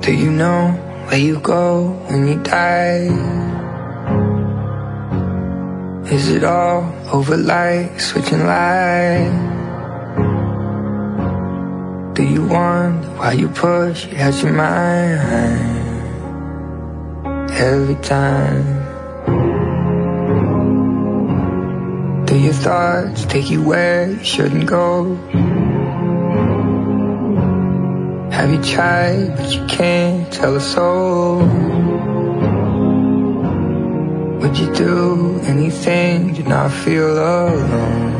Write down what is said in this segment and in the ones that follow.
Do you know where you go when you die? Is it all over like switching lights? Do you wonder why you push it out your mind every time? Do your thoughts take you where you shouldn't go? Have you tried but you can't tell a soul? Would you do anything to not feel alone?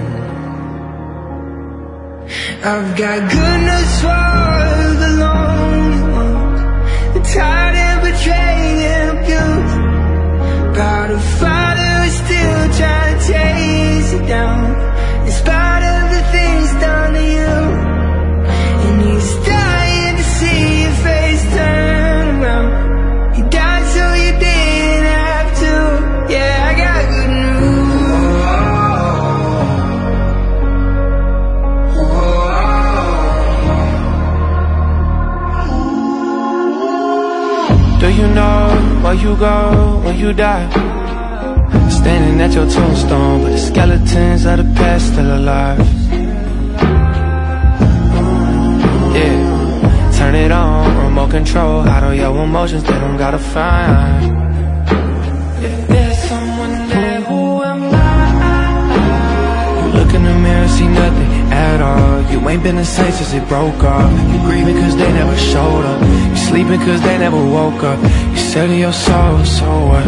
I've got good news for the lonely ones, the tired and betrayed and abused. Got a father who's still trying to chase you down, in spite of the things done to you. And he's dying to see your face turn around. You died so you didn't have to. Yeah, I got good news. Do you know where you go when you die? Standing at your tombstone, but the skeletons of the past still alive. Yeah, turn it on, remote control. Hide all your emotions, they don't gotta find. If there's someone there, who am I? You look in the mirror, see nothing at all. You ain't been the same since it broke off. You grieving cause they never showed up. You sleeping cause they never woke up. You said to your soul, so what?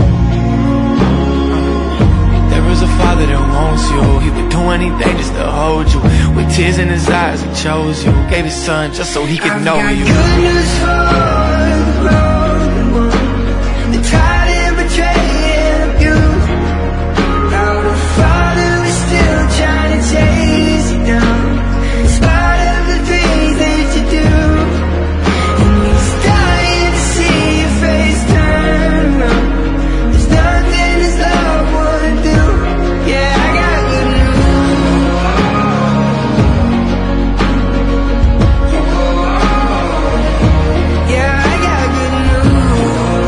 There is a father that wants you. He would do anything just to hold you. With tears in his eyes, he chose you. Gave his son just so he could know you. I've got good news for the broken one, the tired and betrayed and abused. Got a father who's still trying to chase you down, in spite of the things that you do. And he's dying to see your face turn around. There's nothing his love wouldn't do. Yeah, I got good news. Yeah, I got good news.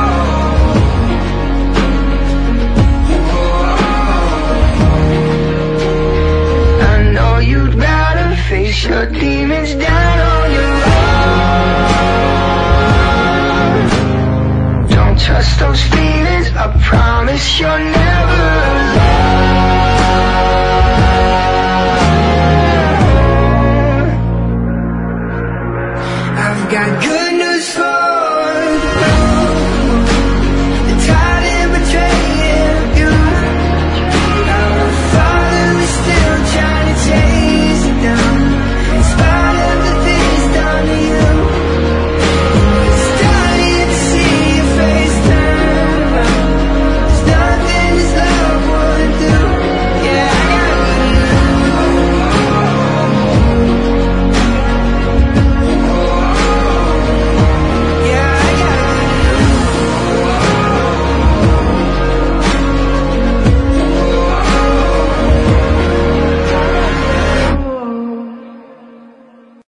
I know you'd rather face your demons down on your own. Don't trust those feelings, I promise you're not